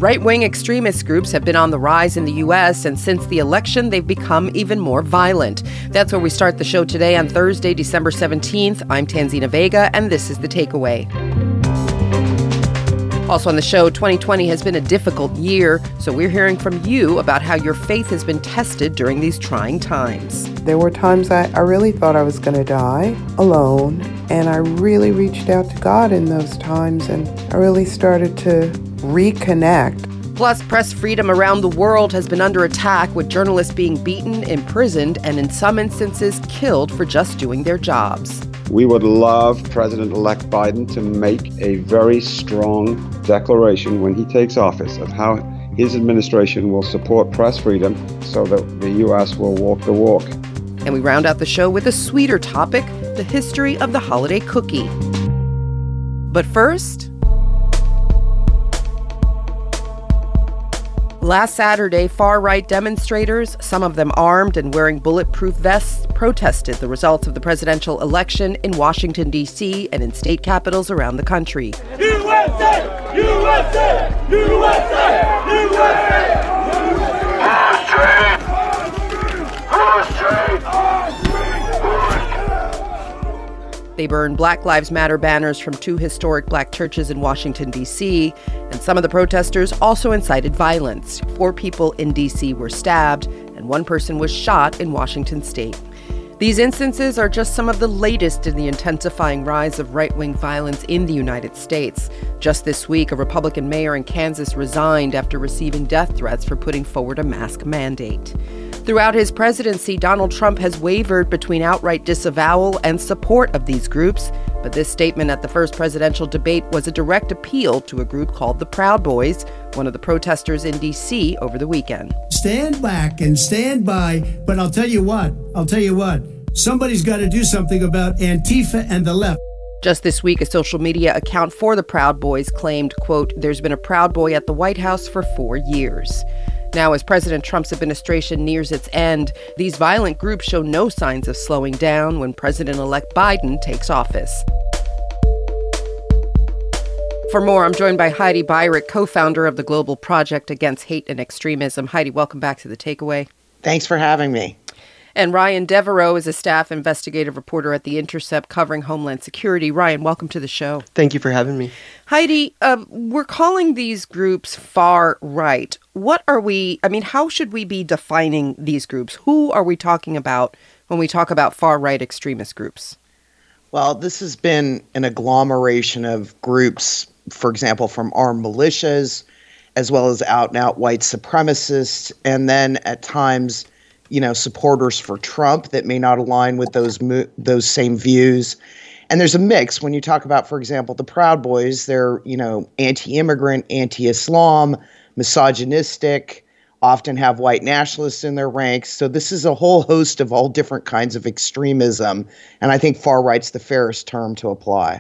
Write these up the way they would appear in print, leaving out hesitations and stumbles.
Right-wing extremist groups have been on the rise in the U.S., and since the election, they've become even more violent. That's where we start the show today on Thursday, December 17th. I'm Tanzina Vega, and this is The Takeaway. Also on the show, 2020 has been a difficult year, so we're hearing from you about how your faith has been tested during these trying times. There were times I really thought I was going to die alone, and I really reached out to God in those times, and I really started to reconnect. Plus, press freedom around the world has been under attack, with journalists being beaten, imprisoned, and in some instances killed for just doing their jobs. We would love President-elect Biden to make a very strong declaration when he takes office of how his administration will support press freedom so that the U.S. will walk the walk. And we round out the show with a sweeter topic, the history of the holiday cookie. But first, last Saturday, far-right demonstrators, some of them armed and wearing bulletproof vests, protested the results of the presidential election in Washington, D.C. and in state capitals around the country. USA! USA! USA! USA! They burned Black Lives Matter banners from two historic black churches in Washington, D.C., and some of the protesters also incited violence. 4 people in D.C. were stabbed, and 1 person was shot in Washington state. These instances are just some of the latest in the intensifying rise of right-wing violence in the United States. Just this week, a Republican mayor in Kansas resigned after receiving death threats for putting forward a mask mandate. Throughout his presidency, Donald Trump has wavered between outright disavowal and support of these groups. But this statement at the first presidential debate was a direct appeal to a group called the Proud Boys, one of the protesters in D.C. over the weekend. Stand back and stand by, but I'll tell you what, somebody's got to do something about Antifa and the left. Just this week, a social media account for the Proud Boys claimed, quote, "There's been a Proud Boy at the White House for 4 years." Now, as President Trump's administration nears its end, these violent groups show no signs of slowing down when President-elect Biden takes office. For more, I'm joined by Heidi Beirich, co-founder of the Global Project Against Hate and Extremism. Heidi, welcome back to The Takeaway. Thanks for having me. And Ryan Devereaux is a staff investigative reporter at The Intercept covering Homeland Security. Ryan, welcome to the show. Thank you for having me. Heidi, we're calling these groups far right. How should we be defining these groups? Who are we talking about when we talk about far right extremist groups? Well, this has been an agglomeration of groups, for example, from armed militias, as well as out-and-out white supremacists, and then at times supporters for Trump that may not align with those same views. And there's a mix when you talk about, for example, the Proud Boys. They're, anti-immigrant, anti-Islam, misogynistic, often have white nationalists in their ranks. So this is a whole host of all different kinds of extremism. And I think far right's the fairest term to apply.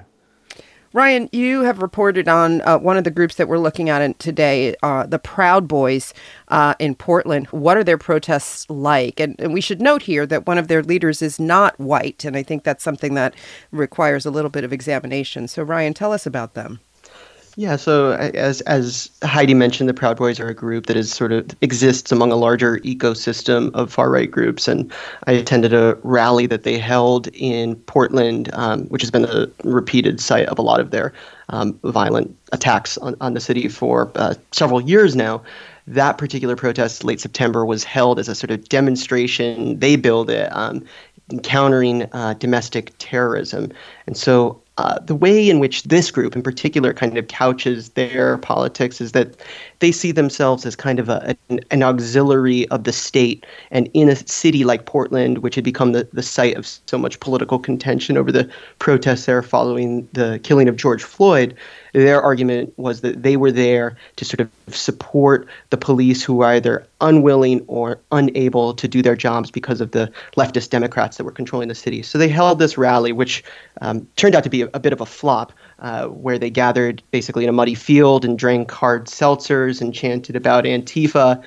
Ryan, you have reported on one of the groups that we're looking at today, the Proud Boys in Portland. What are their protests like? And we should note here that one of their leaders is not white, and I think that's something that requires a little bit of examination. So, Ryan, tell us about them. Yeah, so as Heidi mentioned, the Proud Boys are a group that is sort of exists among a larger ecosystem of far-right groups. And I attended a rally that they held in Portland, which has been a repeated site of a lot of their violent attacks on the city for several years now. That particular protest, late September, was held as a sort of demonstration. They billed it, countering domestic terrorism. And so the way in which this group in particular kind of couches their politics is that they see themselves as kind of an auxiliary of the state. And in a city like Portland, which had become the site of so much political contention over the protests there following the killing of George Floyd, their argument was that they were there to sort of support the police who were either unwilling or unable to do their jobs because of the leftist Democrats that were controlling the city. So they held this rally, which turned out to be a bit of a flop, where they gathered basically in a muddy field and drank hard seltzers and chanted about Antifa.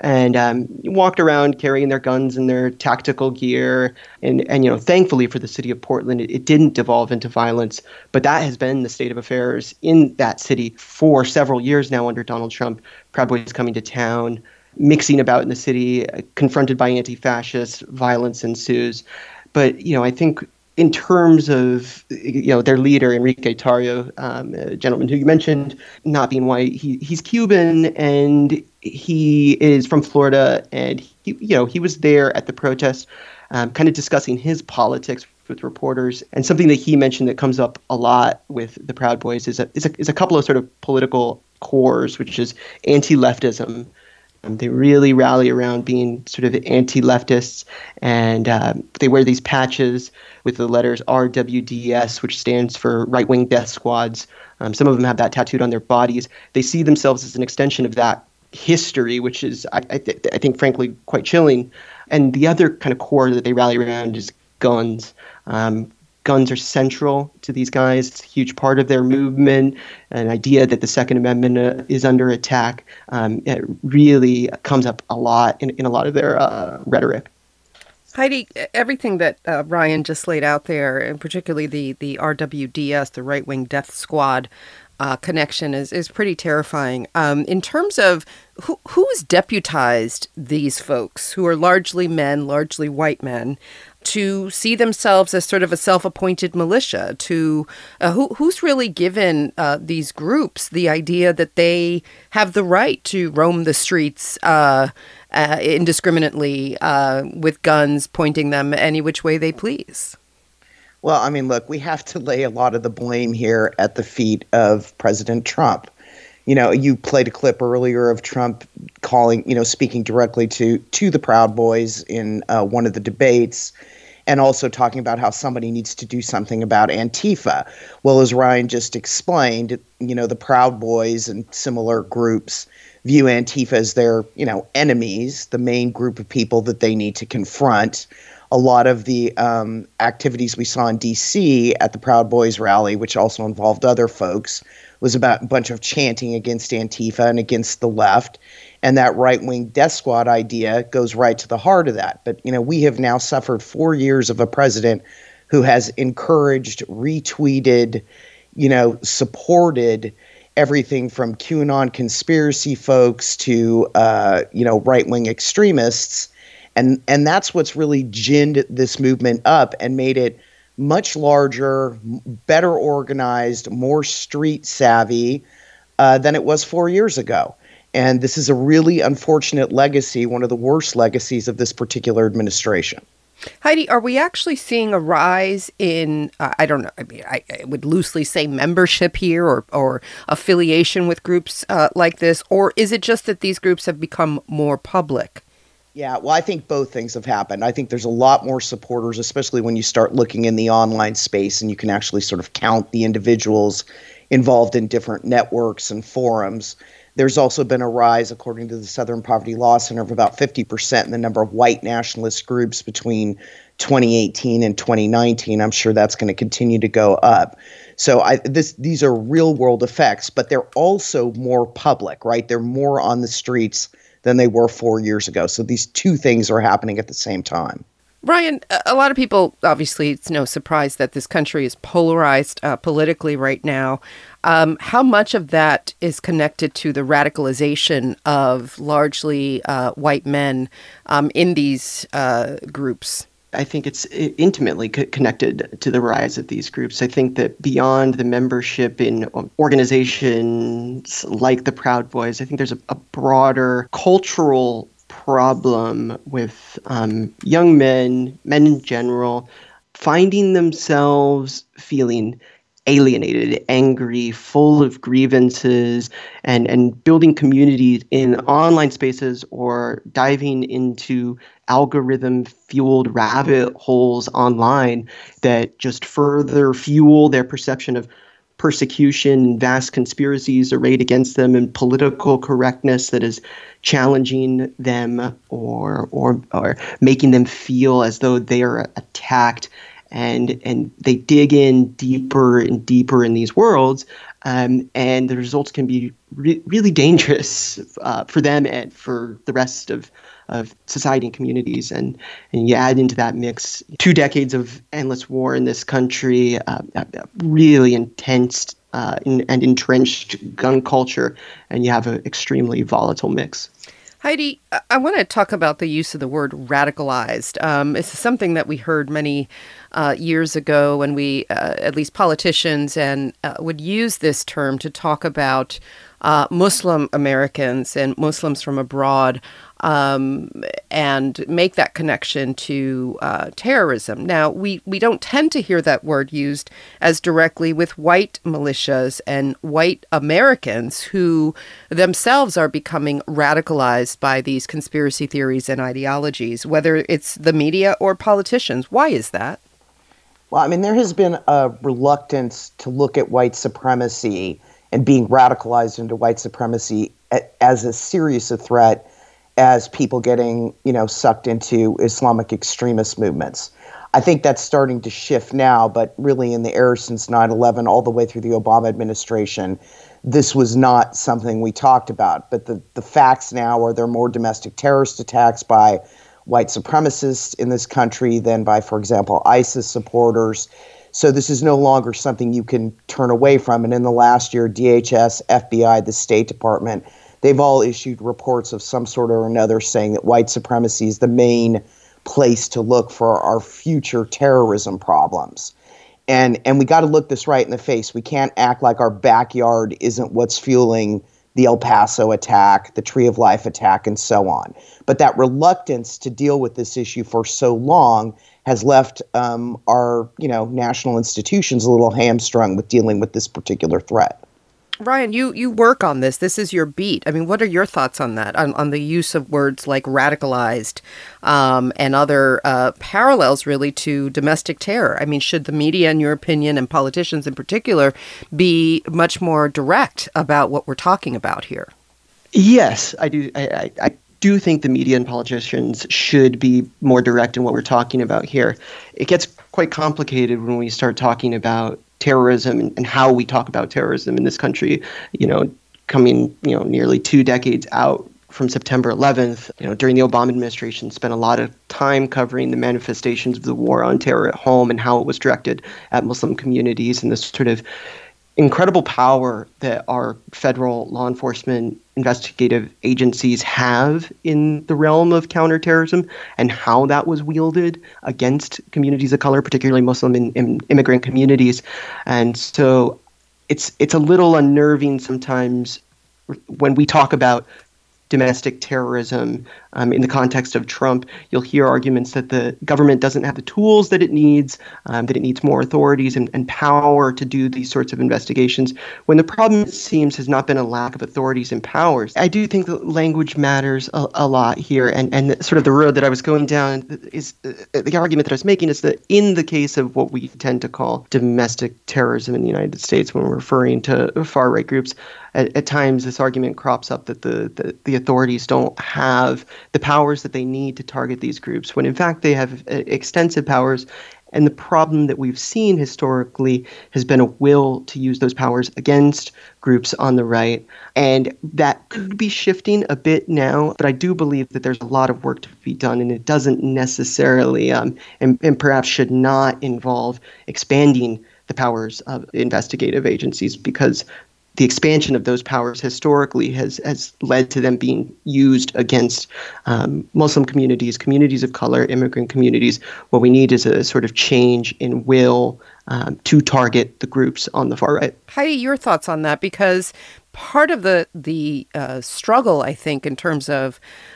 and walked around carrying their guns and their tactical gear. And thankfully for the city of Portland, it didn't devolve into violence. But that has been the state of affairs in that city for several years now under Donald Trump. Proud Boys coming to town, mixing about in the city, confronted by anti-fascists, violence ensues. But, I think in terms of, their leader, Enrique Tarrio, a gentleman who you mentioned not being white, he's Cuban and he is from Florida. And, he was there at the protest kind of discussing his politics with reporters. And something that he mentioned that comes up a lot with the Proud Boys is a couple of sort of political cores, which is anti-leftism. They really rally around being sort of anti-leftists, and they wear these patches with the letters RWDS, which stands for right-wing death squads. Some of them have that tattooed on their bodies. They see themselves as an extension of that history, which is, I think, frankly, quite chilling. And the other kind of core that they rally around is guns. Guns are central to these guys. It's a huge part of their movement. An idea that the Second Amendment is under attack. It really comes up a lot in a lot of their rhetoric. Heidi, everything that Ryan just laid out there, and particularly the RWDS, the Right Wing Death Squad connection, is pretty terrifying. In terms of who's deputized these folks, who are largely men, largely white men, to see themselves as sort of a self-appointed militia, to who's really given these groups the idea that they have the right to roam the streets indiscriminately with guns, pointing them any which way they please? Well, I mean, look, we have to lay a lot of the blame here at the feet of President Trump. You played a clip earlier of Trump speaking directly to the Proud Boys in one of the debates, and also talking about how somebody needs to do something about Antifa. Well, as Ryan just explained, the Proud Boys and similar groups view Antifa as their, enemies, the main group of people that they need to confront. A lot of the activities we saw in D.C. at the Proud Boys rally, which also involved other folks, was about a bunch of chanting against Antifa and against the left. And that right-wing death squad idea goes right to the heart of that. But, we have now suffered 4 years of a president who has encouraged, retweeted, supported everything from QAnon conspiracy folks to, right-wing extremists. And that's what's really ginned this movement up and made it much larger, better organized, more street savvy than it was 4 years ago. And this is a really unfortunate legacy, one of the worst legacies of this particular administration. Heidi, are we actually seeing a rise in, I don't know, I would loosely say membership here or affiliation with groups like this? Or is it just that these groups have become more public? Yeah, well, I think both things have happened. I think there's a lot more supporters, especially when you start looking in the online space and you can actually sort of count the individuals involved in different networks and forums. There's also been a rise, according to the Southern Poverty Law Center, of about 50% in the number of white nationalist groups between 2018 and 2019. I'm sure that's going to continue to go up. So these are real world effects, but they're also more public, right? They're more on the streets than they were 4 years ago. So these two things are happening at the same time. Ryan, a lot of people, obviously, it's no surprise that this country is polarized politically right now. How much of that is connected to the radicalization of largely white men in these groups? I think it's intimately connected to the rise of these groups. I think that beyond the membership in organizations like the Proud Boys, I think there's a broader cultural problem with young men in general, finding themselves feeling alienated, angry, full of grievances, and building communities in online spaces or diving into algorithm-fueled rabbit holes online that just further fuel their perception of persecution, vast conspiracies arrayed against them, and political correctness that is challenging them or making them feel as though they are attacked. and they dig in deeper and deeper in these worlds, and the results can be really dangerous for them and for the rest of society and communities. And you add into that mix 2 decades of endless war in this country, really intense and entrenched gun culture, and you have an extremely volatile mix. Heidi, I want to talk about the use of the word radicalized. It's something that we heard many years ago when we, at least politicians, and would use this term to talk about Muslim Americans and Muslims from abroad, and make that connection to terrorism. Now, we don't tend to hear that word used as directly with white militias and white Americans who themselves are becoming radicalized by these conspiracy theories and ideologies, whether it's the media or politicians. Why is that? Well, I mean, there has been a reluctance to look at white supremacy and being radicalized into white supremacy as as serious a threat as people getting, sucked into Islamic extremist movements. I think that's starting to shift now, but really in the era since 9/11, all the way through the Obama administration, this was not something we talked about. But the facts now are there are more domestic terrorist attacks by white supremacists in this country than by, for example, ISIS supporters. So this is no longer something you can turn away from. And in the last year, DHS, FBI, the State Department, they've all issued reports of some sort or another saying that white supremacy is the main place to look for our future terrorism problems. And we got to look this right in the face. We can't act like our backyard isn't what's fueling the El Paso attack, the Tree of Life attack, and so on. But that reluctance to deal with this issue for so long has left our national institutions a little hamstrung with dealing with this particular threat. Ryan, you work on this. This is your beat. I mean, what are your thoughts on that, on the use of words like radicalized and other parallels really to domestic terror? I mean, should the media, in your opinion, and politicians in particular, be much more direct about what we're talking about here? Yes, I do. I do think the media and politicians should be more direct in what we're talking about here. It gets quite complicated when we start talking about terrorism and how we talk about terrorism in this country, coming, nearly 2 decades out from September 11th, during the Obama administration, spent a lot of time covering the manifestations of the war on terror at home and how it was directed at Muslim communities and this sort of incredible power that our federal law enforcement investigative agencies have in the realm of counterterrorism and how that was wielded against communities of color, particularly Muslim and immigrant communities. And so it's a little unnerving sometimes when we talk about domestic terrorism in the context of Trump. You'll hear arguments that the government doesn't have the tools that it needs, that it needs more authorities and power to do these sorts of investigations, when the problem, it seems, has not been a lack of authorities and powers. I do think that language matters a lot here, and sort of the road that I was going down is the argument that I was making is that in the case of what we tend to call domestic terrorism in the United States, when we're referring to far-right groups, at times this argument crops up that the authorities don't have the powers that they need to target these groups, when in fact they have extensive powers. And the problem that we've seen historically has been a will to use those powers against groups on the right. And that could be shifting a bit now, but I do believe that there's a lot of work to be done, and it doesn't necessarily and perhaps should not involve expanding the powers of investigative agencies, because the expansion of those powers historically has led to them being used against Muslim communities, communities of color, immigrant communities. What we need is a sort of change in will to target the groups on the far right. Heidi, your thoughts on that? Because part of the struggle, I think, in terms of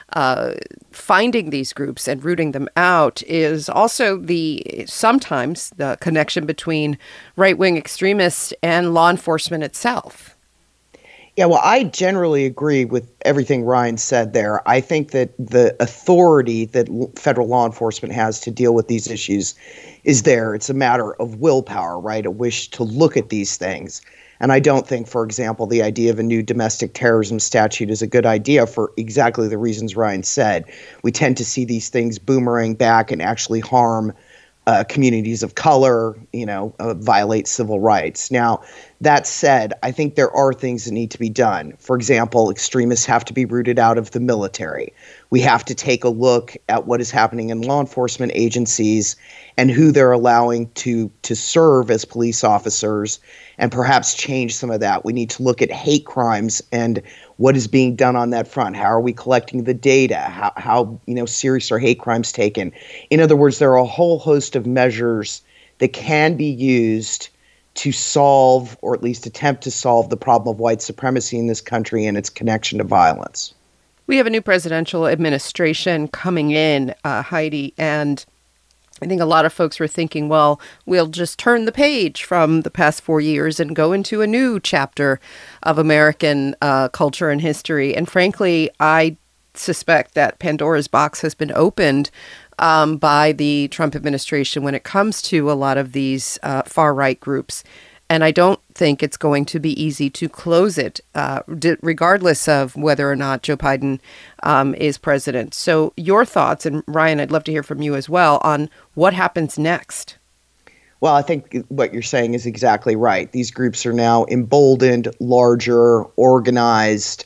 finding these groups and rooting them out is also sometimes the connection between right-wing extremists and law enforcement itself. Yeah, well, I generally agree with everything Ryan said there. I think that the authority that federal law enforcement has to deal with these issues is there. It's a matter of willpower, right? A wish to look at these things. And I don't think, for example, the idea of a new domestic terrorism statute is a good idea for exactly the reasons Ryan said. We tend to see these things boomerang back and actually harm communities of color, violate civil rights. Now, that said, I think there are things that need to be done. For example, extremists have to be rooted out of the military. We have to take a look at what is happening in law enforcement agencies and who they're allowing to serve as police officers, and perhaps change some of that. We need to look at hate crimes and what is being done on that front. How are we collecting the data? How serious are hate crimes taken? In other words, there are a whole host of measures that can be used to solve, or at least attempt to solve, the problem of white supremacy in this country and its connection to violence. We have a new presidential administration coming in, Heidi, and I think a lot of folks were thinking, well, we'll just turn the page from the past 4 years and go into a new chapter of American culture and history. And frankly, I suspect that Pandora's box has been opened by the Trump administration when it comes to a lot of these far-right groups. And I don't think it's going to be easy to close it, regardless of whether or not Joe Biden is president. So your thoughts, and Ryan, I'd love to hear from you as well, on what happens next. Well, I think what you're saying is exactly right. These groups are now emboldened, larger, organized.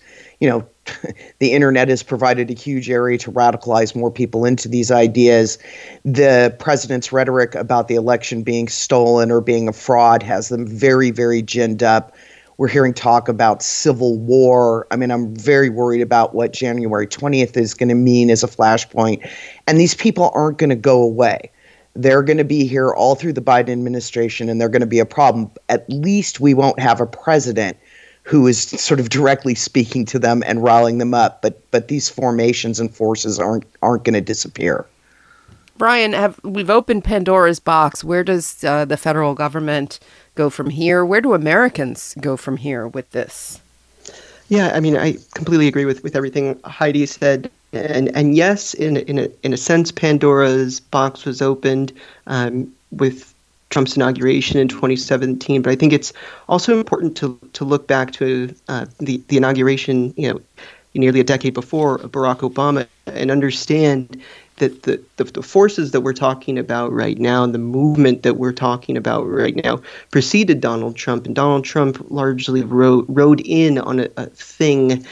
The internet has provided a huge area to radicalize more people into these ideas. The president's rhetoric about the election being stolen or being a fraud has them very, very ginned up. We're hearing talk about civil war. I mean, I'm very worried about what January 20th is going to mean as a flashpoint. And these people aren't going to go away. They're going to be here all through the Biden administration, and they're going to be a problem. At least we won't have a president who is sort of directly speaking to them and riling them up. But these formations and forces aren't going to disappear. Brian, we've opened Pandora's box. Where does the federal government go from here? Where do Americans go from here with this? Yeah, I mean, I completely agree with everything Heidi said. And yes, in a sense, Pandora's box was opened with Trump's inauguration in 2017. But I think it's also important to look back to the inauguration, nearly a decade before Barack Obama, and understand that the forces that we're talking about right now, and the movement that we're talking about right now, preceded Donald Trump, and Donald Trump largely rode in on a thing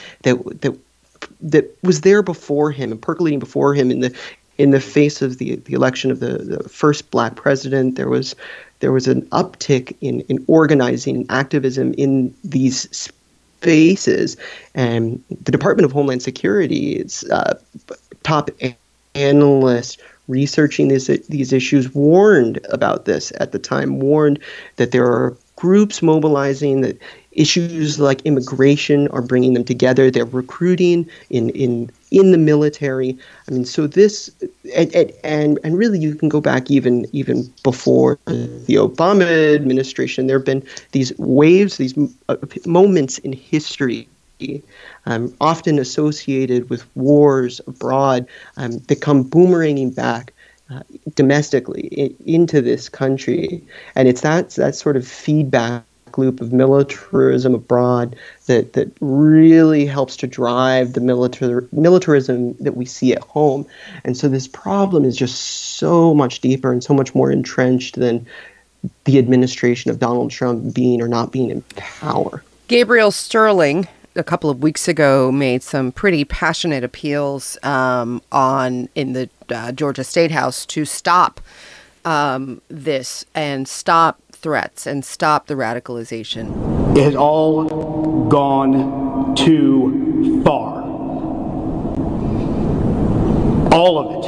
that was there before him and percolating before him in the face of the election of the first black president. There was an uptick in organizing activism in these spaces, and the Department of Homeland Security's top analysts researching these issues warned about this at the time, warned that there are groups mobilizing, that issues like immigration are bringing them together. They're recruiting in the military. I mean, so this and really you can go back even before the Obama administration. There have been these waves, these moments in history, often associated with wars abroad, that come boomeranging back domestically into this country. And it's that sort of feedback loop of militarism abroad that really helps to drive the militarism that we see at home. And so this problem is just so much deeper and so much more entrenched than the administration of Donald Trump being or not being in power. Gabriel Sterling, a couple of weeks ago, made some pretty passionate appeals in the Georgia State House to stop this and stop threats and stop the radicalization. It has all gone too far. All of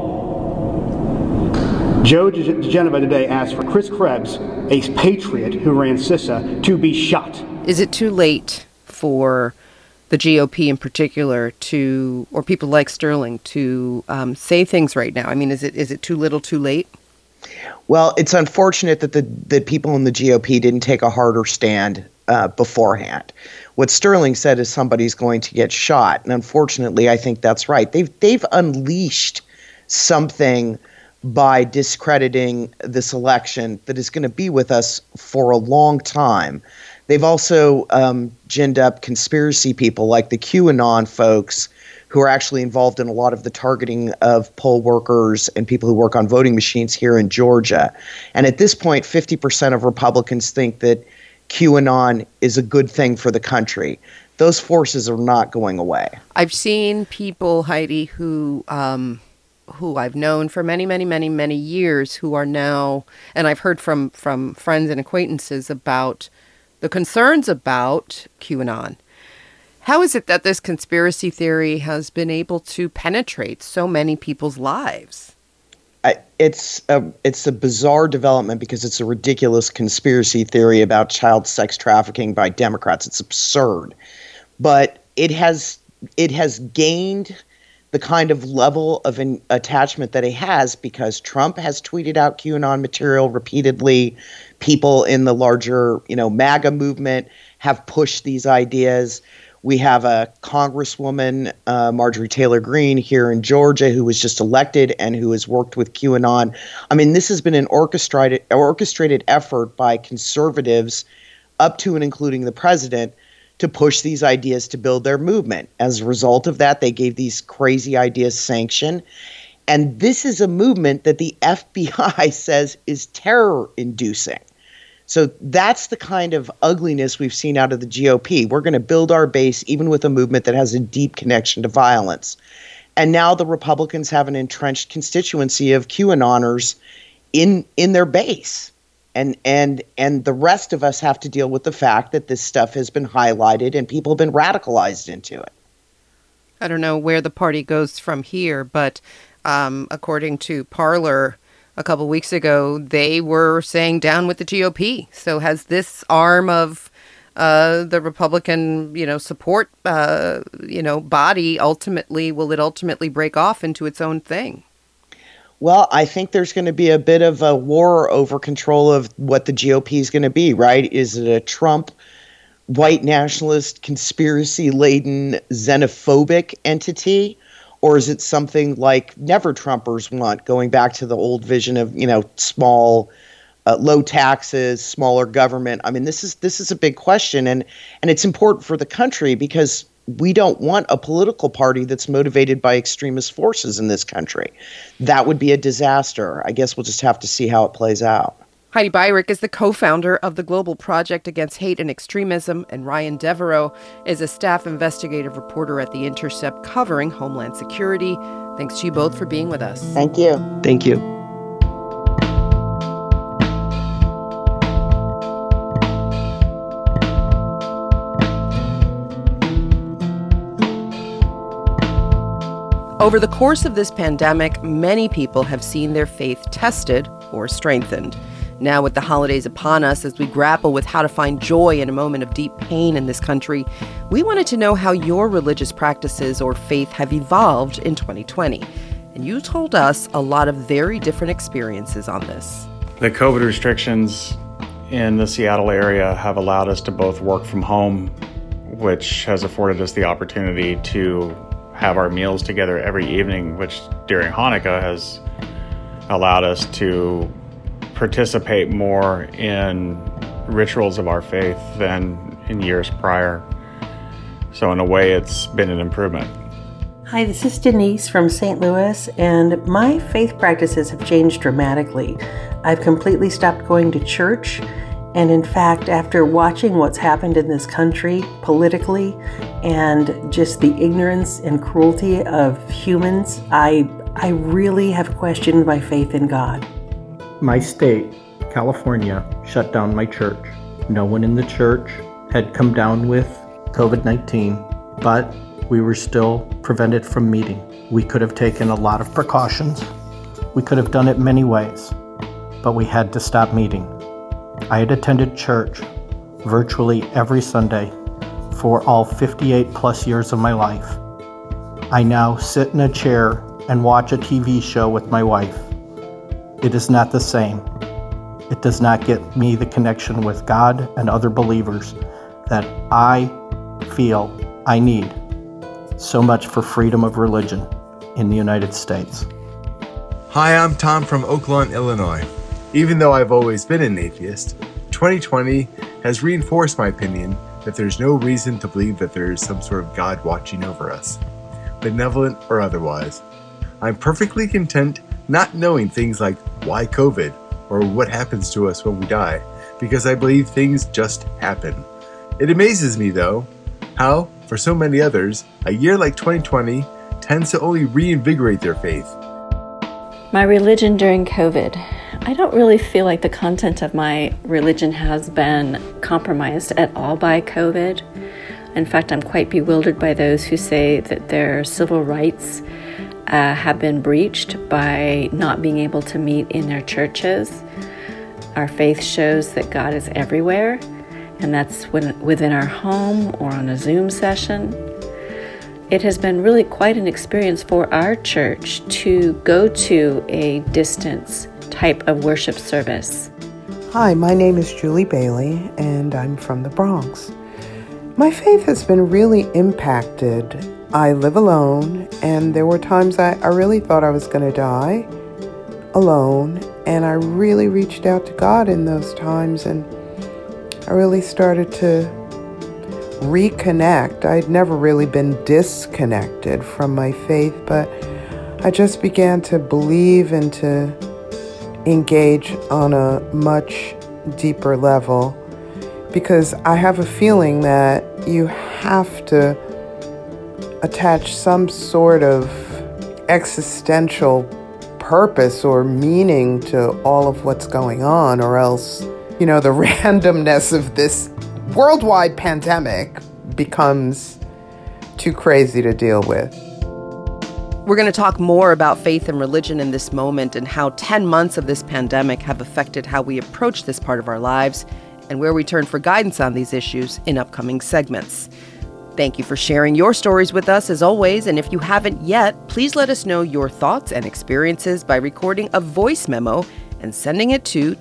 it. Joe DeGenova today asked for Chris Krebs, a patriot who ran CISA, to be shot. Is it too late for the GOP in particular or people like Sterling to say things right now? I mean, is it too little too late? Well, it's unfortunate that people in the GOP didn't take a harder stand beforehand. What Sterling said is somebody's going to get shot, and unfortunately, I think that's right. They've unleashed something by discrediting this election that is going to be with us for a long time. They've also ginned up conspiracy people like the QAnon folks who are actually involved in a lot of the targeting of poll workers and people who work on voting machines here in Georgia. And at this point, 50% of Republicans think that QAnon is a good thing for the country. Those forces are not going away. I've seen people, Heidi, who I've known for many, many, many, many years who are now, and I've heard from friends and acquaintances about the concerns about QAnon. How is it that this conspiracy theory has been able to penetrate so many people's lives? It's a bizarre development because it's a ridiculous conspiracy theory about child sex trafficking by Democrats. It's absurd. But it has gained the kind of level of an attachment that it has because Trump has tweeted out QAnon material repeatedly. People in the larger, MAGA movement have pushed these ideas. We have a Congresswoman, Marjorie Taylor Greene, here in Georgia, who was just elected and who has worked with QAnon. I mean, this has been an orchestrated effort by conservatives up to and including the president to push these ideas to build their movement. As a result of that, they gave these crazy ideas sanction. And this is a movement that the FBI says is terror-inducing. So that's the kind of ugliness we've seen out of the GOP. We're going to build our base even with a movement that has a deep connection to violence. And now the Republicans have an entrenched constituency of QAnoners in their base. And the rest of us have to deal with the fact that this stuff has been highlighted and people have been radicalized into it. I don't know where the party goes from here, but according to Parler, a couple weeks ago, they were saying down with the GOP. So has this arm of the Republican, support, body will it ultimately break off into its own thing? Well, I think there's going to be a bit of a war over control of what the GOP is going to be, right? Is it a Trump, white nationalist, conspiracy-laden, xenophobic entity? Or is it something like never-Trumpers want, going back to the old vision of, small, low taxes, smaller government? I mean, this is a big question, and it's important for the country because we don't want a political party that's motivated by extremist forces in this country. That would be a disaster. I guess we'll just have to see how it plays out. Heidi Beirich is the co-founder of the Global Project Against Hate and Extremism, and Ryan Devereaux is a staff investigative reporter at The Intercept covering Homeland Security. Thanks to you both for being with us. Thank you. Thank you. Over the course of this pandemic, many people have seen their faith tested or strengthened. Now, with the holidays upon us, as we grapple with how to find joy in a moment of deep pain in this country, we wanted to know how your religious practices or faith have evolved in 2020. And you told us a lot of very different experiences on this. The COVID restrictions in the Seattle area have allowed us to both work from home, which has afforded us the opportunity to have our meals together every evening, which during Hanukkah has allowed us to participate more in rituals of our faith than in years prior. So in a way, it's been an improvement. Hi, this is Denise from St. Louis, and my faith practices have changed dramatically. I've completely stopped going to church, and in fact, after watching what's happened in this country politically and just the ignorance and cruelty of humans, I really have questioned my faith in God. My state, California, shut down my church. No one in the church had come down with COVID-19, but we were still prevented from meeting. We could have taken a lot of precautions. We could have done it many ways, but we had to stop meeting. I had attended church virtually every Sunday for all 58 plus years of my life. I now sit in a chair and watch a TV show with my wife. It is not the same. It does not get me the connection with God and other believers that I feel I need. So much for freedom of religion in the United States. Hi, I'm Tom from Oakland, Illinois. Even though I've always been an atheist, 2020 has reinforced my opinion that there's no reason to believe that there is some sort of God watching over us. benevolent or otherwise. I'm perfectly content not knowing things like why COVID or what happens to us when we die, because I believe things just happen. It amazes me, though, how, for so many others, a year like 2020 tends to only reinvigorate their faith. My religion during COVID. I don't really feel like the content of my religion has been compromised at all by COVID. In fact, I'm quite bewildered by those who say that their civil rights have been breached by not being able to meet in their churches. Our faith shows that God is everywhere, and that's within our home or on a Zoom session. It has been really quite an experience for our church to go to a distance type of worship service. Hi, my name is Julie Bailey, and I'm from the Bronx. My faith has been really impacted. I live alone, and there were times I really thought I was going to die alone, and I really reached out to God in those times, and I really started to reconnect. I'd never really been disconnected from my faith, but I just began to believe and to engage on a much deeper level, because I have a feeling that you have to attach some sort of existential purpose or meaning to all of what's going on, or else, the randomness of this worldwide pandemic becomes too crazy to deal with. We're going to talk more about faith and religion in this moment and how 10 months of this pandemic have affected how we approach this part of our lives and where we turn for guidance on these issues in upcoming segments. Thank you for sharing your stories with us as always, and if you haven't yet, please let us know your thoughts and experiences by recording a voice memo and sending it to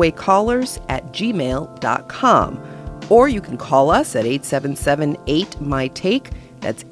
takeawaycallers@gmail.com. Or you can call us at 877-8-MY-TAKE. That's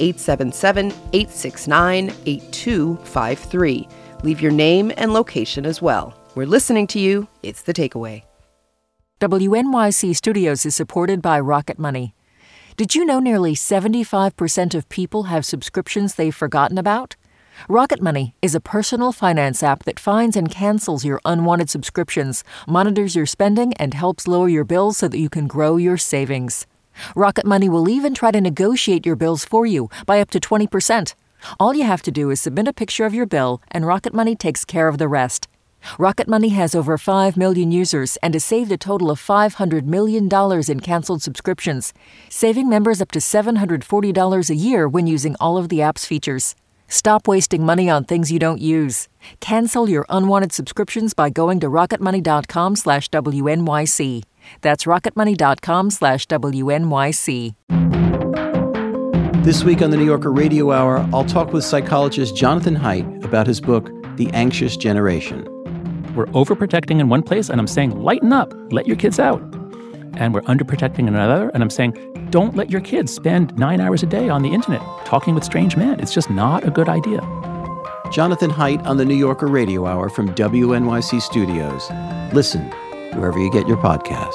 877-869-8253. Leave your name and location as well. We're listening to you. It's The Takeaway. WNYC Studios is supported by Rocket Money. Did you know nearly 75% of people have subscriptions they've forgotten about? Rocket Money is a personal finance app that finds and cancels your unwanted subscriptions, monitors your spending, and helps lower your bills so that you can grow your savings. Rocket Money will even try to negotiate your bills for you by up to 20%. All you have to do is submit a picture of your bill, and Rocket Money takes care of the rest. Rocket Money has over 5 million users and has saved a total of $500 million in canceled subscriptions, saving members up to $740 a year when using all of the app's features. Stop wasting money on things you don't use. Cancel your unwanted subscriptions by going to rocketmoney.com/WNYC. That's rocketmoney.com/WNYC. This week on the New Yorker Radio Hour, I'll talk with psychologist Jonathan Haidt about his book, The Anxious Generation. We're overprotecting in one place, and I'm saying, lighten up, let your kids out. And we're underprotecting in another, and I'm saying, don't let your kids spend 9 hours a day on the internet talking with strange men. It's just not a good idea. Jonathan Haidt on the New Yorker Radio Hour from WNYC Studios. Listen wherever you get your podcasts.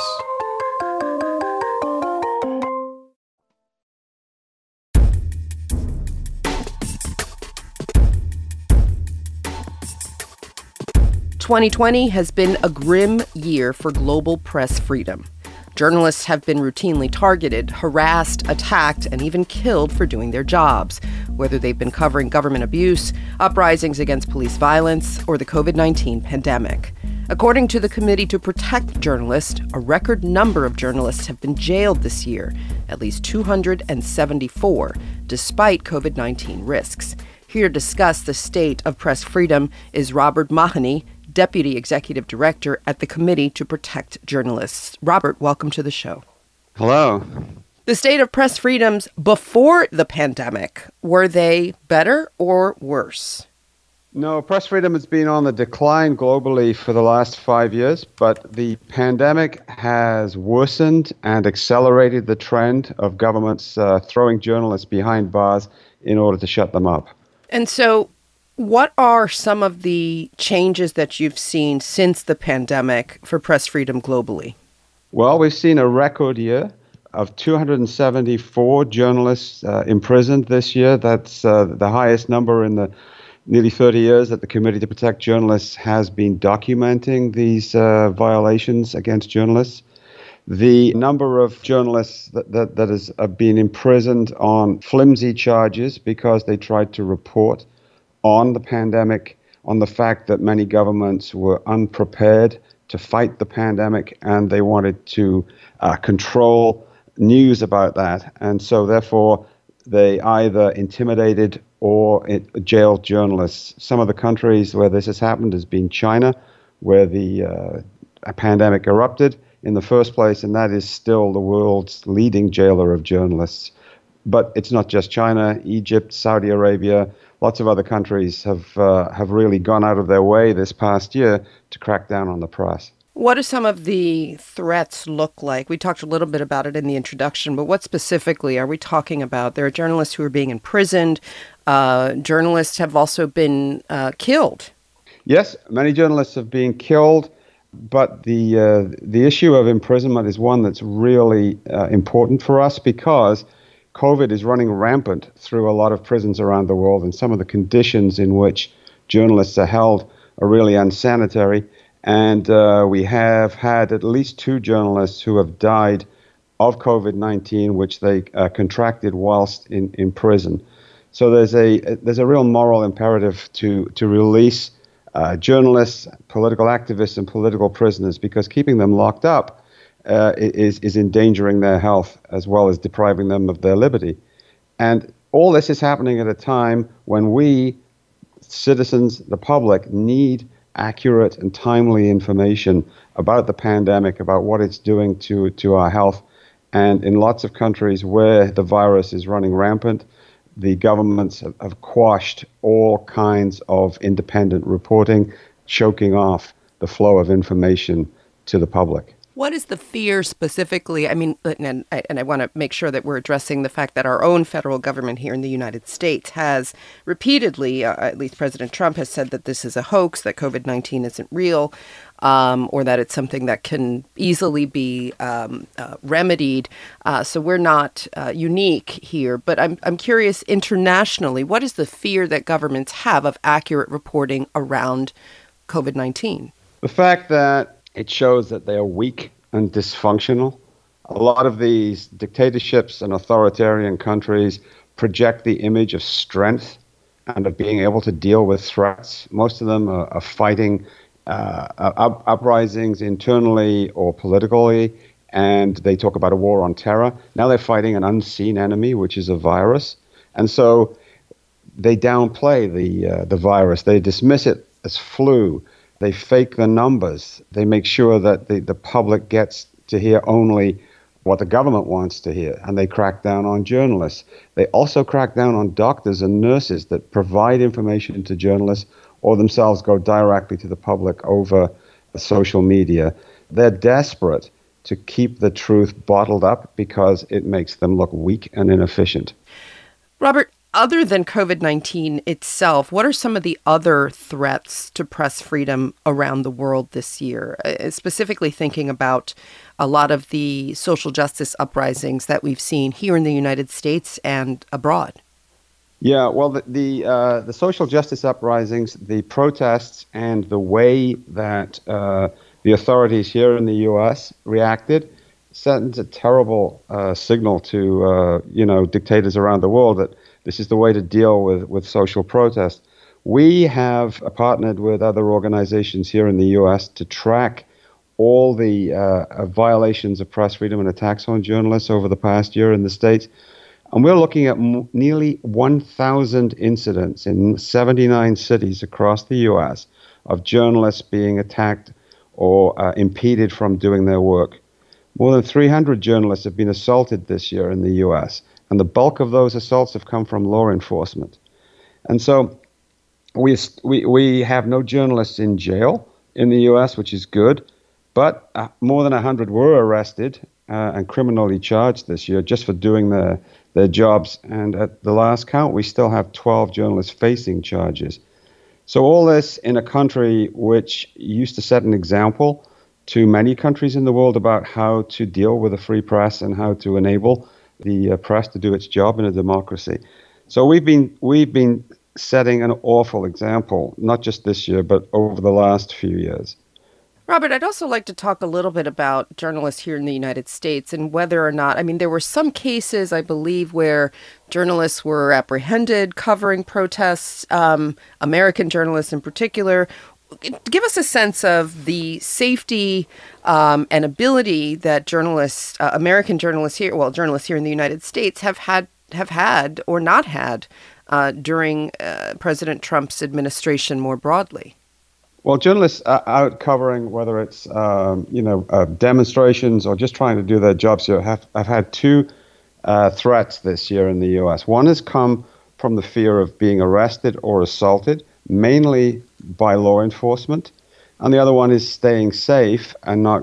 "2020 has been a grim year for global press freedom. Journalists have been routinely targeted, harassed, attacked, and even killed for doing their jobs, whether they've been covering government abuse, uprisings against police violence, or the COVID-19 pandemic. According to the Committee to Protect Journalists, a record number of journalists have been jailed this year, at least 274, despite COVID-19 risks. Here to discuss the state of press freedom is Robert Mahoney, Deputy Executive Director at the Committee to Protect Journalists. Robert, welcome to the show. Hello. The state of press freedoms before the pandemic, were they better or worse? No, press freedom has been on the decline globally for the last 5 years, but the pandemic has worsened and accelerated the trend of governments throwing journalists behind bars in order to shut them up. And so what are some of the changes that you've seen since the pandemic for press freedom globally? Well, we've seen a record year. of 274 journalists imprisoned this year. That's the highest number in the nearly 30 years that the Committee to Protect Journalists has been documenting these violations against journalists. The number of journalists that has been imprisoned on flimsy charges because they tried to report on the pandemic, on the fact that many governments were unprepared to fight the pandemic and they wanted to control news about that. And so therefore, they either intimidated or jailed journalists. Some of the countries where this has happened has been China, where the pandemic erupted in the first place, and that is still the world's leading jailer of journalists. But it's not just China. Egypt, Saudi Arabia, lots of other countries have really gone out of their way this past year to crack down on the press. What do some of the threats look like? We talked a little bit about it in the introduction, but what specifically are we talking about? There are journalists who are being imprisoned. Journalists have also been killed. Yes, many journalists have been killed. But the issue of imprisonment is one that's really important for us because COVID is running rampant through a lot of prisons around the world, and some of the conditions in which journalists are held are really unsanitary. And we have had at least 2 journalists who have died of COVID-19, which they contracted whilst in prison. So there's a real moral imperative to release journalists, political activists, and political prisoners, because keeping them locked up is endangering their health as well as depriving them of their liberty. And all this is happening at a time when we, citizens, the public, need accurate and timely information about the pandemic, about what it's doing to our health. And in lots of countries where the virus is running rampant, the governments have quashed all kinds of independent reporting, choking off the flow of information to the public. What is the fear specifically? I mean, and I want to make sure that we're addressing the fact that our own federal government here in the United States has repeatedly, at least President Trump has said that this is a hoax, that COVID-19 isn't real, or that it's something that can easily be remedied. So we're not unique here. But I'm curious, internationally, what is the fear that governments have of accurate reporting around COVID-19? The fact that it shows that they are weak and dysfunctional. A lot of these dictatorships and authoritarian countries project the image of strength and of being able to deal with threats. Most of them are fighting uprisings internally or politically, and they talk about a war on terror. Now they're fighting an unseen enemy, which is a virus. And so they downplay the virus. They dismiss it as flu. They fake the numbers. They make sure that the public gets to hear only what the government wants to hear, and they crack down on journalists. They also crack down on doctors and nurses that provide information to journalists or themselves go directly to the public over social media. They're desperate to keep the truth bottled up because it makes them look weak and inefficient. Robert, other than COVID-19 itself, what are some of the other threats to press freedom around the world this year? Specifically thinking about a lot of the social justice uprisings that we've seen here in the United States and abroad. Yeah, well, the social justice uprisings, the protests, and the way that the authorities here in the U.S. reacted sends a terrible signal to dictators around the world that this is the way to deal with social protest. We have partnered with other organizations here in the U.S. to track all the violations of press freedom and attacks on journalists over the past year in the States. And we're looking at nearly 1,000 incidents in 79 cities across the U.S. of journalists being attacked or impeded from doing their work. More than 300 journalists have been assaulted this year in the U.S., and the bulk of those assaults have come from law enforcement. And so we have no journalists in jail in the U.S., which is good, but more than 100 were arrested and criminally charged this year just for doing their jobs. And at the last count, we still have 12 journalists facing charges. So all this in a country which used to set an example to many countries in the world about how to deal with a free press and how to enable the press to do its job in a democracy. So we've been setting an awful example, not just this year, but over the last few years. Robert, I'd also like to talk a little bit about journalists here in the United States and whether or not, I mean, there were some cases, I believe, where journalists were apprehended covering protests, American journalists in particular. Give us a sense of the safety and ability that journalists, American journalists here, well, journalists here in the United States have had or not had during President Trump's administration more broadly. Well, journalists are out covering, whether it's demonstrations or just trying to do their jobs here, have had two threats this year in the U.S. One has come from the fear of being arrested or assaulted, mainly by law enforcement, and the other one is staying safe and not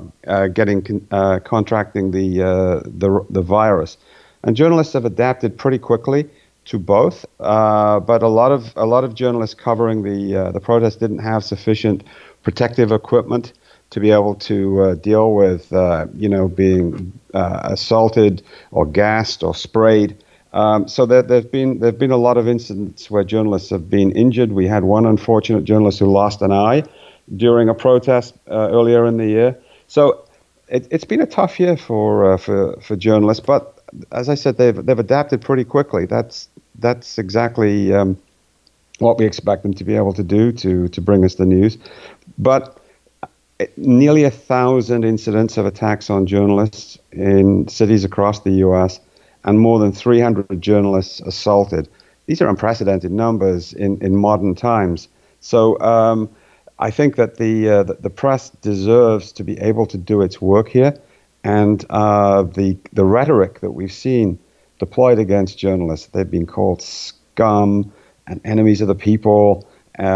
contracting the virus. And journalists have adapted pretty quickly to both, but a lot of journalists covering the protest didn't have sufficient protective equipment to be able to deal with being assaulted or gassed or sprayed. So there've been a lot of incidents where journalists have been injured. We had one unfortunate journalist who lost an eye during a protest earlier in the year. So it's been a tough year for journalists, but as I said, they've adapted pretty quickly. That's exactly what we expect them to be able to do to bring us the news. But nearly 1,000 incidents of attacks on journalists in cities across the U.S. and more than 300 journalists assaulted. These are unprecedented numbers in modern times. So I think that the press deserves to be able to do its work here. And the rhetoric that we've seen deployed against journalists, they've been called scum and enemies of the people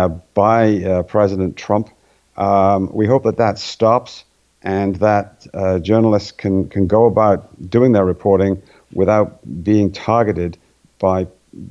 by President Trump. We hope that stops and that journalists can go about doing their reporting without being targeted by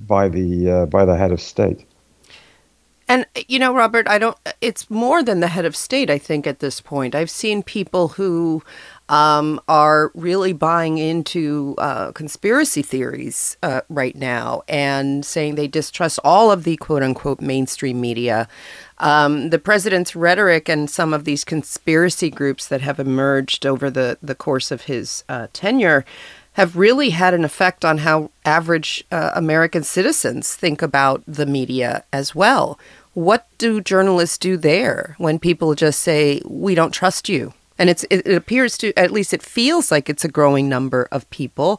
the head of state. And, Robert, it's more than the head of state, I think, at this point. I've seen people who are really buying into conspiracy theories right now and saying they distrust all of the quote unquote mainstream media. The president's rhetoric and some of these conspiracy groups that have emerged over the course of his tenure have really had an effect on how average American citizens think about the media as well. What do journalists do there when people just say, we don't trust you? And it appears to, at least it feels like it's a growing number of people.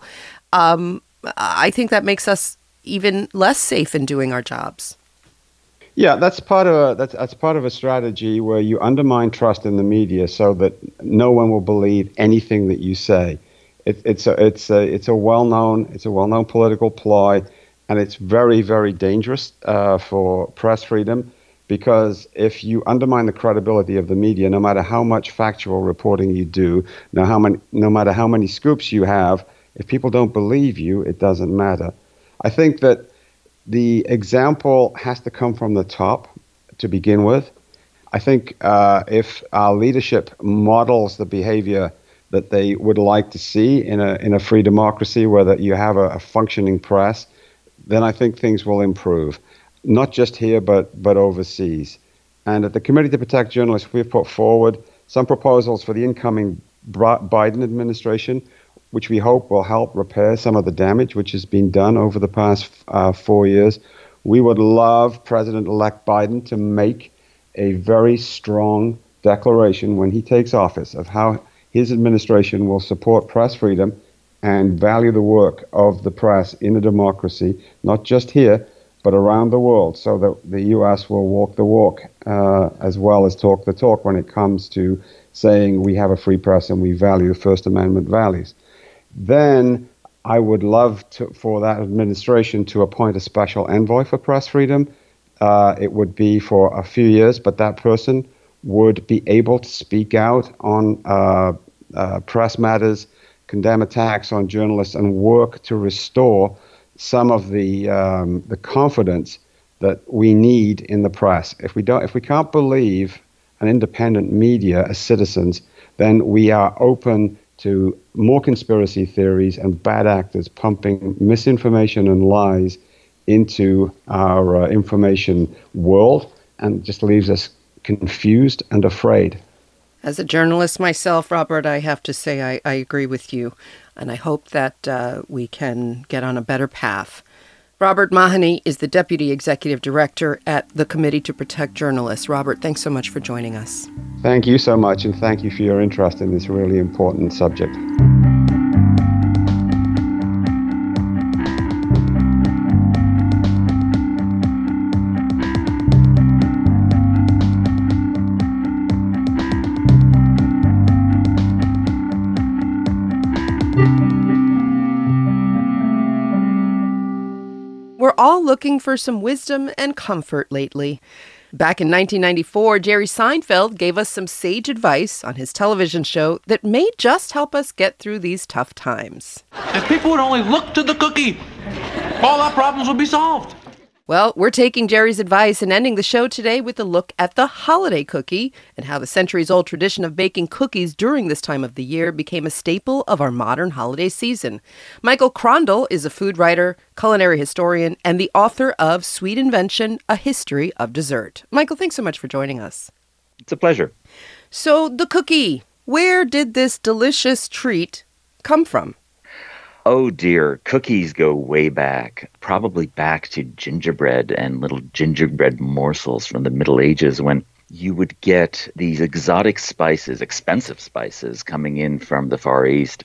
I think that makes us even less safe in doing our jobs. Yeah, that's part of a strategy where you undermine trust in the media so that no one will believe anything that you say. It's a well-known political ploy, and it's very, very dangerous for press freedom, because if you undermine the credibility of the media, no matter how much factual reporting you do, no matter how many scoops you have, if people don't believe you, it doesn't matter. I think that the example has to come from the top to begin with. I think if our leadership models the behavior that they would like to see in a free democracy, where that you have a functioning press, then I think things will improve, not just here but overseas. And at the Committee to Protect Journalists, we've put forward some proposals for the incoming Biden administration, which we hope will help repair some of the damage which has been done over the past 4 years. We would love President-elect Biden to make a very strong declaration when he takes office of how his administration will support press freedom and value the work of the press in a democracy, not just here, but around the world, so that the U.S. will walk the walk as well as talk the talk when it comes to saying we have a free press and we value First Amendment values. Then I would love for that administration to appoint a special envoy for press freedom. It would be for a few years, but that person would be able to speak out on press matters, condemn attacks on journalists, and work to restore some of the confidence that we need in the press. If we can't believe an independent media as citizens, then we are open to more conspiracy theories and bad actors pumping misinformation and lies into our information world, and just leaves us confused and afraid. As a journalist myself, Robert, I have to say I agree with you, and I hope that we can get on a better path. Robert Mahoney is the Deputy Executive Director at the Committee to Protect Journalists. Robert, thanks so much for joining us. Thank you so much, and thank you for your interest in this really important subject. We're all looking for some wisdom and comfort lately. Back in 1994, Jerry Seinfeld gave us some sage advice on his television show that may just help us get through these tough times. If people would only look to the cookie, all our problems would be solved. Well, we're taking Jerry's advice and ending the show today with a look at the holiday cookie and how the centuries-old tradition of baking cookies during this time of the year became a staple of our modern holiday season. Michael Krondl is a food writer, culinary historian, and the author of Sweet Invention, A History of Dessert. Michael, thanks so much for joining us. It's a pleasure. So, the cookie. Where did this delicious treat come from? Oh dear, cookies go way back, probably back to gingerbread and little gingerbread morsels from the Middle Ages, when you would get these exotic spices, expensive spices, coming in from the Far East.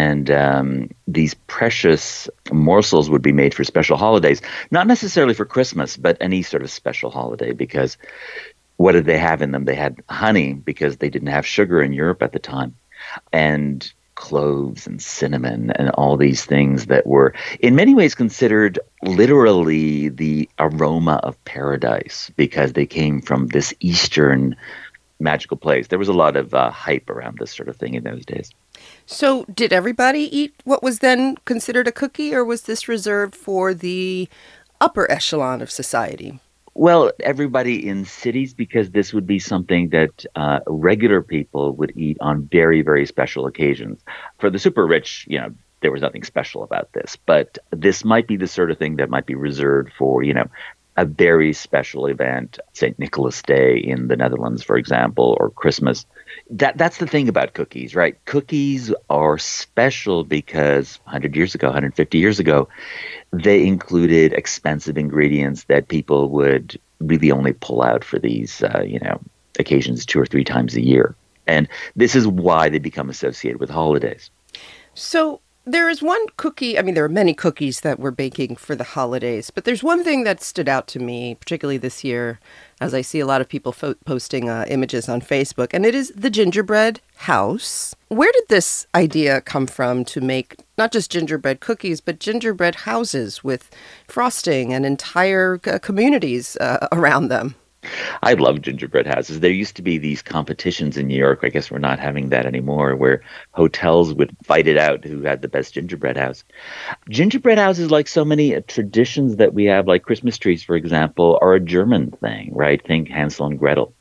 And these precious morsels would be made for special holidays, not necessarily for Christmas, but any sort of special holiday, because what did they have in them? They had honey, because they didn't have sugar in Europe at the time, and cloves and cinnamon and all these things that were in many ways considered literally the aroma of paradise, because they came from this Eastern magical place. There was a lot of hype around this sort of thing in those days. So did everybody eat what was then considered a cookie, or was this reserved for the upper echelon of society? Well, everybody in cities, because this would be something that regular people would eat on very, very special occasions. For the super rich, there was nothing special about this. But this might be the sort of thing that might be reserved for, a very special event, St. Nicholas Day in the Netherlands, for example, or Christmas. That's the thing about cookies, right? Cookies are special because 100 years ago, 150 years ago, they included expensive ingredients that people would really only pull out for these, occasions 2 or 3 times a year. And this is why they become associated with holidays. So there is one cookie, there are many cookies that we're baking for the holidays, but there's one thing that stood out to me, particularly this year, as I see a lot of people posting images on Facebook, and it is the gingerbread house. Where did this idea come from to make not just gingerbread cookies, but gingerbread houses with frosting and entire communities around them? I love gingerbread houses. There used to be these competitions in New York. I guess we're not having that anymore, where hotels would fight it out who had the best gingerbread house. Gingerbread houses, like so many traditions that we have, like Christmas trees, for example, are a German thing, right? Think Hansel and Gretel.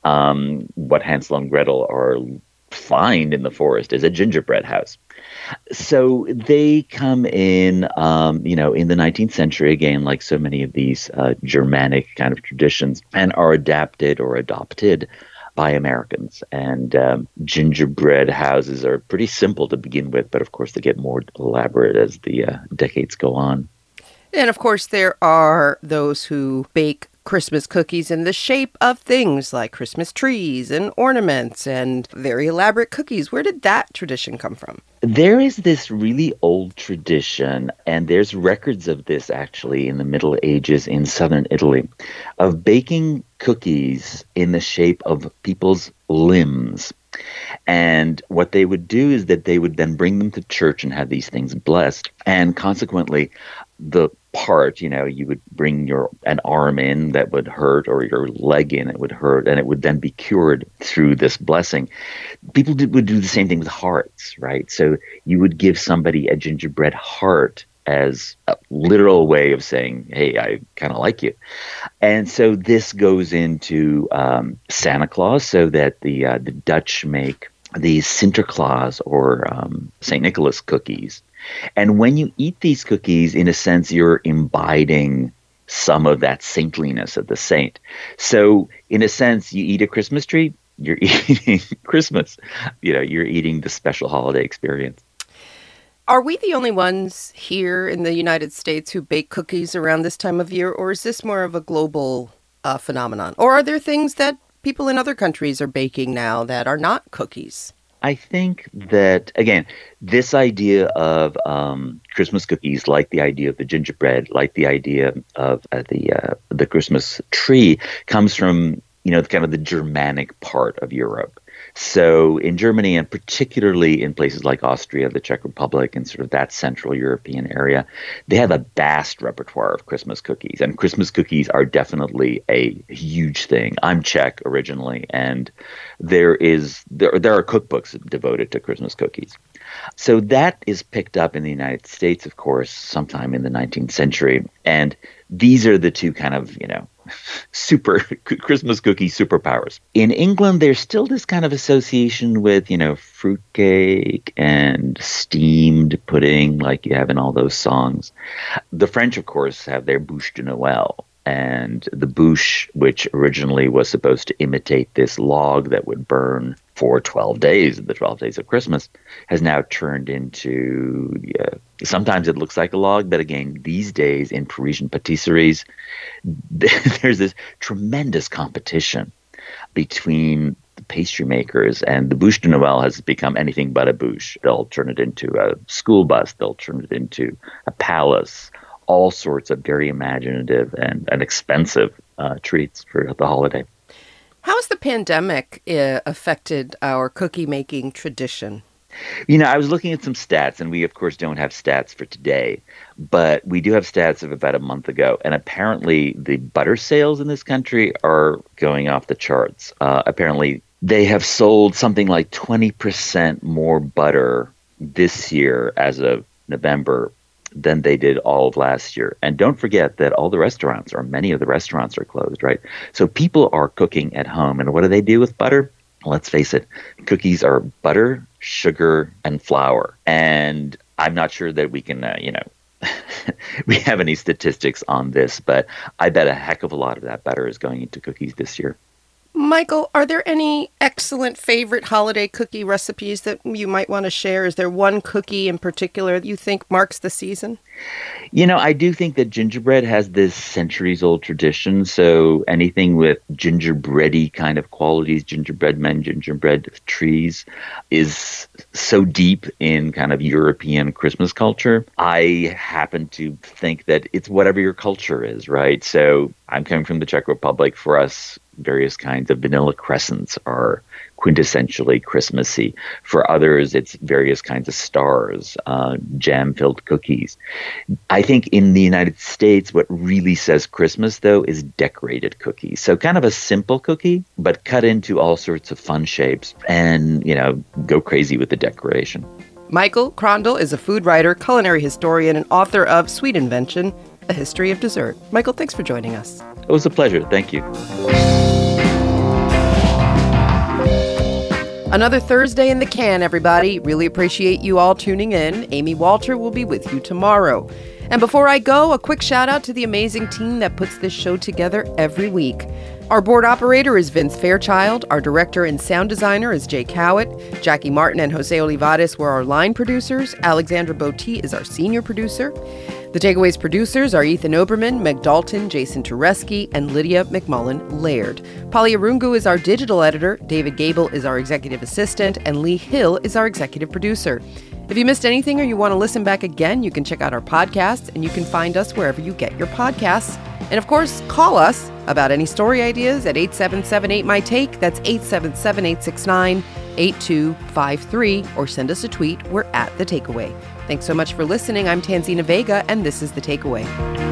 What Hansel and Gretel are find in the forest is a gingerbread house. So they come in, in the 19th century, again, like so many of these Germanic kind of traditions, and are adapted or adopted by Americans. And gingerbread houses are pretty simple to begin with, but of course they get more elaborate as the decades go on. And of course there are those who bake Christmas cookies in the shape of things like Christmas trees and ornaments and very elaborate cookies. Where did that tradition come from? There is this really old tradition, and there's records of this actually in the Middle Ages in southern Italy, of baking cookies in the shape of people's limbs. And what they would do is that they would then bring them to church and have these things blessed. And consequently, the part, you would bring an arm in that would hurt, or your leg in, it would hurt, and it would then be cured through this blessing. People would do the same thing with hearts, right? So you would give somebody a gingerbread heart as a literal way of saying, hey, I kind of like you. And so this goes into Santa Claus, so that the Dutch make these Sinterklaas or St. Nicholas cookies. And when you eat these cookies, in a sense, you're imbibing some of that saintliness of the saint. So in a sense, you eat a Christmas tree, you're eating Christmas. You're eating the special holiday experience. Are we the only ones here in the United States who bake cookies around this time of year, or is this more of a global phenomenon? Or are there things that people in other countries are baking now that are not cookies? I think that, again, this idea of Christmas cookies, like the idea of the gingerbread, like the idea of the Christmas tree, comes from, kind of the Germanic part of Europe. So in Germany, and particularly in places like Austria, the Czech Republic, and sort of that Central European area, they have a vast repertoire of Christmas cookies. And Christmas cookies are definitely a huge thing. I'm Czech originally, and there are cookbooks devoted to Christmas cookies. So that is picked up in the United States, of course, sometime in the 19th century. And these are the two kind of, super Christmas cookie superpowers. In England, there's still this kind of association with, fruitcake and steamed pudding like you have in all those songs. The French, of course, have their bûche de Noël. And the bûche, which originally was supposed to imitate this log that would burn for 12 days, the 12 days of Christmas, has now turned into, sometimes it looks like a log, but again, these days in Parisian patisseries, there's this tremendous competition between the pastry makers, and the bûche de Noël has become anything but a bûche. They'll turn it into a school bus, they'll turn it into a palace, all sorts of very imaginative and expensive treats for the holiday. How has the pandemic affected our cookie-making tradition? I was looking at some stats, and we, of course, don't have stats for today, but we do have stats of about a month ago, and apparently the butter sales in this country are going off the charts. Apparently, they have sold something like 20% more butter this year as of November than they did all of last year. And don't forget that all the restaurants, or many of the restaurants, are closed, right? So people are cooking at home. And what do they do with butter? Let's face it, cookies are butter, sugar, and flour. And I'm not sure that we can, we have any statistics on this, but I bet a heck of a lot of that butter is going into cookies this year. Michael, are there any excellent favorite holiday cookie recipes that you might want to share? Is there one cookie in particular that you think marks the season? I do think that gingerbread has this centuries-old tradition. So anything with gingerbready kind of qualities, gingerbread men, gingerbread trees, is so deep in kind of European Christmas culture. I happen to think that it's whatever your culture is, right? So I'm coming from the Czech Republic. For us, various kinds of vanilla crescents are quintessentially Christmassy. For others, it's various kinds of stars, jam-filled cookies. I think in the United States, what really says Christmas, though, is decorated cookies. So kind of a simple cookie, but cut into all sorts of fun shapes and, go crazy with the decoration. Michael Krondl is a food writer, culinary historian, and author of Sweet Invention, A History of Dessert. Michael, thanks for joining us. It was a pleasure. Thank you. Another Thursday in the can, everybody. Really appreciate you all tuning in. Amy Walter will be with you tomorrow. And before I go, a quick shout out to the amazing team that puts this show together every week. Our board operator is Vince Fairchild. Our director and sound designer is Jay Cowett. Jackie Martin and Jose Olivares were our line producers. Alexandra Botti is our senior producer. The Takeaways producers are Ethan Oberman, Meg Dalton, Jason Tereski, and Lydia McMullen Laird. Polly Arungu is our digital editor, David Gable is our executive assistant, and Lee Hill is our executive producer. If you missed anything or you want to listen back again, you can check out our podcasts, and you can find us wherever you get your podcasts. And of course, call us about any story ideas at 877-8MY-TAKE. That's 877-869-8253, or send us a tweet. We're at The Takeaway. Thanks so much for listening. I'm Tanzina Vega, and this is The Takeaway.